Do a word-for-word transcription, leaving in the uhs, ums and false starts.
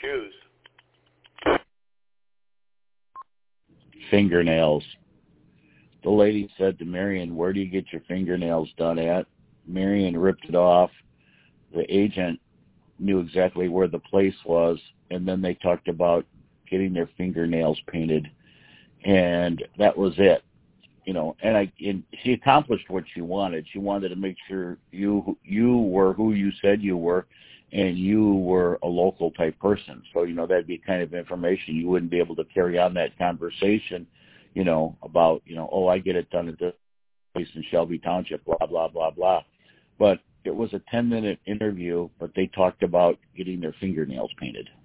shoes? Fingernails. The lady said to Marion, "Where do you get your fingernails done at?" Marion ripped it off. The agent knew exactly where the place was, and then they talked about getting their fingernails painted, and that was it. You know, and I and she accomplished what she wanted. She wanted to make sure you you were who you said you were, and you were a local type person. So, you know, that'd be kind of information you wouldn't be able to carry on that conversation, you know, about, you know, oh, I get it done at this place in Shelby Township, blah, blah, blah, blah. But it was a ten-minute interview, but they talked about getting their fingernails painted.